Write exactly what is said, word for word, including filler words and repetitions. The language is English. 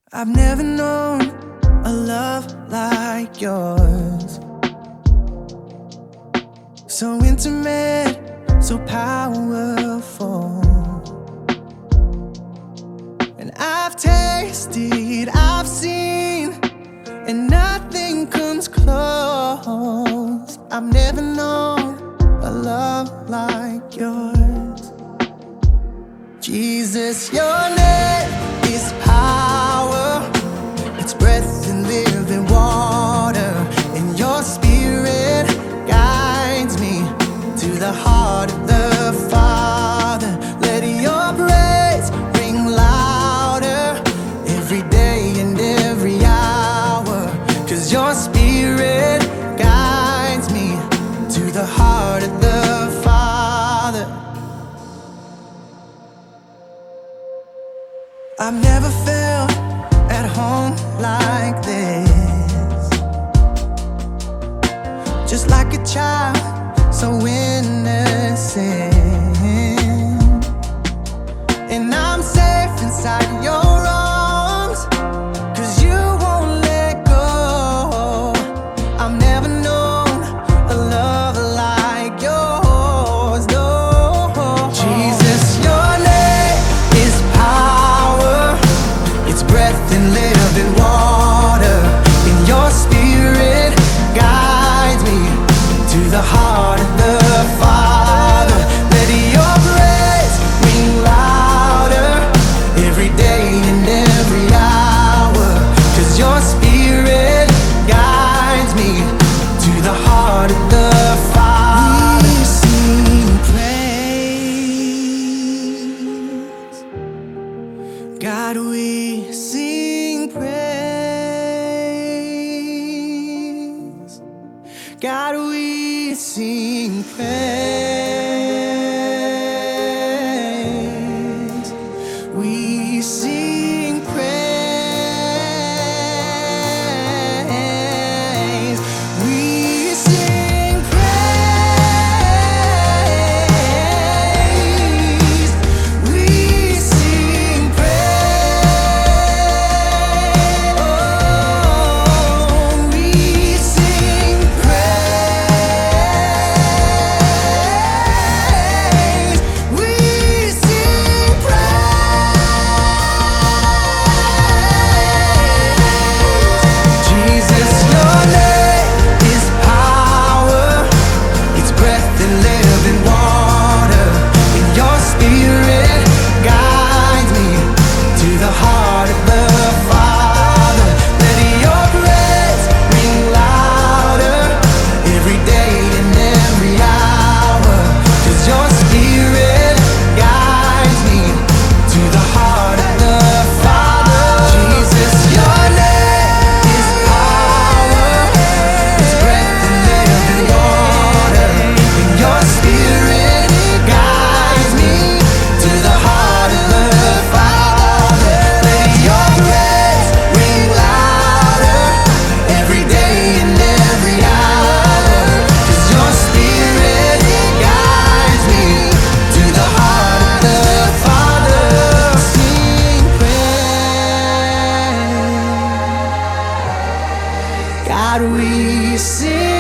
I've never known a love like yours. So intimate, so powerful. And I've tasted, I've seen, and nothing comes close. I've never known a love like yours. Jesus, your name is power. It's breath and living water. And your spirit guides me to the heart of the Father. Let your praise ring louder every day and every hour. 'Cause your spirit guides me to the heart of the Father. I've never felt at home like this. Just like a child, so innocent. And I'm safe inside your arms, 'cause you won't let go. I've never known a love like yours, no. Jesus, your name is power. It's breath and living water. And your spirit guides me to the heart of the Father. Let your praise ring louder every day and every hour. 'Cause your spirit guides me to the heart of the Father. We sing praise, God, we sing praise. God, we sing praise. We sing praise. We sing praise. We sing praise. Oh, we sing praise. We sing praise. Jesus, your name is power. It's breath and living water. And your spirit guides me to the heart of the Father. Let your praise ring louder every day and every hour. 'Cause your spirit guides me to the heart of the Father. Jesus, your name is power. It's breath and living water. And your spirit guides me to the heart of the Father. Let your praise ring louder every day and every hour. 'Cause your spirit guides me to the heart of the Father. Sing praise. God, we sing